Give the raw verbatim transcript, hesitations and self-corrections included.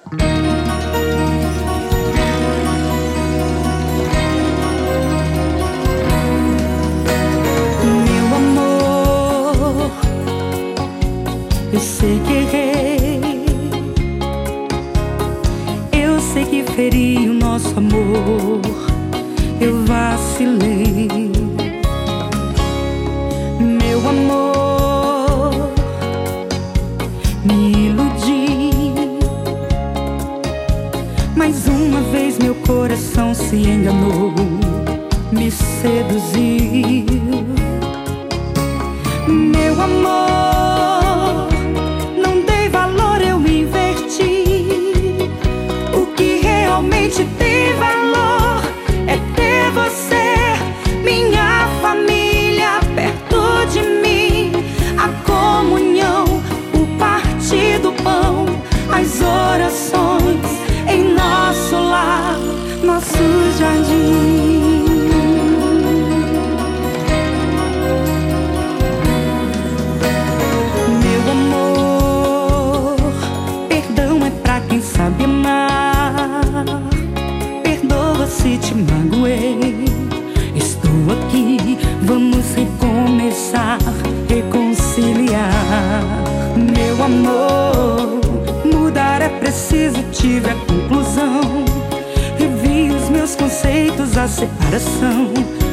Meu amor, eu sei que errei, eu sei que feri o nosso amor, eu vacilei. Meu amor, me iludi, mais uma vez meu coração se enganou, me seduziu. Meu amor, não dei valor, eu me inverti. O que realmente tem valor é ter você, minha família, perto de mim. A comunhão, o partir do pão, as orações em nosso lar, nosso jardim. Meu amor, perdão é pra quem sabe amar. Perdoa se te magoei. Estou aqui, vamos recomeçar, reconciliar. Meu amor, mudar é preciso, tive a conclusão. Revi os meus conceitos, a separação.